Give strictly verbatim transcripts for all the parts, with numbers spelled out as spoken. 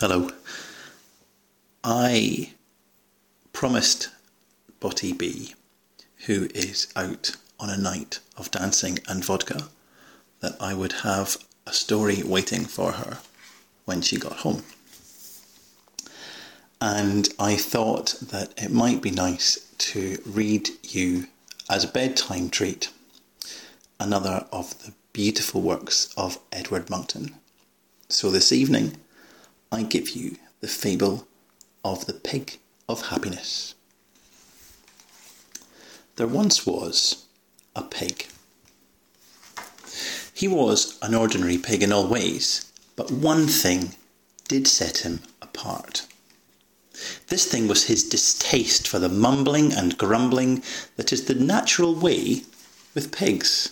Hello. I promised Botty B, who is out on a night of dancing and vodka, that I would have a story waiting for her when she got home. And I thought that it might be nice to read you, as a bedtime treat, another of the beautiful works of Edward Monckton. So this evening, I give you the fable of the Pig of Happiness. There once was a pig. He was an ordinary pig in all ways, but one thing did set him apart. This thing was his distaste for the mumbling and grumbling that is the natural way with pigs.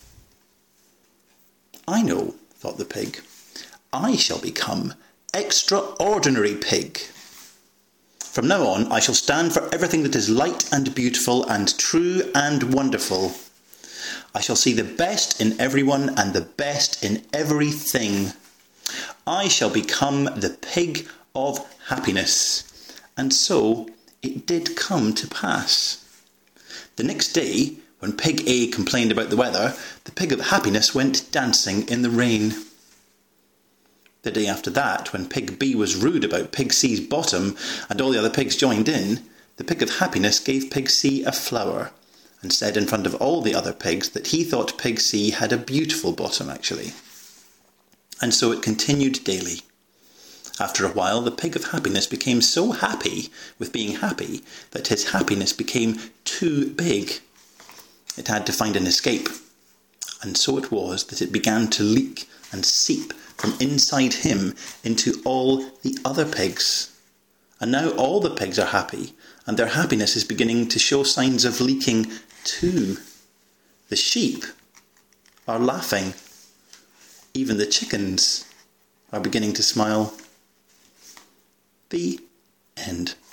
I know, thought the pig, I shall become extraordinary pig. From now on, I shall stand for everything that is light and beautiful and true and wonderful. I shall see the best in everyone and the best in everything. I shall become the Pig of Happiness. And so it did come to pass. The next day, when Pig A complained about the weather, the Pig of Happiness went dancing in the rain. The day after that, when Pig B was rude about Pig C's bottom and all the other pigs joined in, the Pig of Happiness gave Pig C a flower and said in front of all the other pigs that he thought Pig C had a beautiful bottom actually. And so it continued daily. After a while, the Pig of Happiness became so happy with being happy that his happiness became too big. It had to find an escape. And so it was that it began to leak and seep from inside him into all the other pigs. And now all the pigs are happy, and their happiness is beginning to show signs of leaking too. The sheep are laughing. Even the chickens are beginning to smile. The end.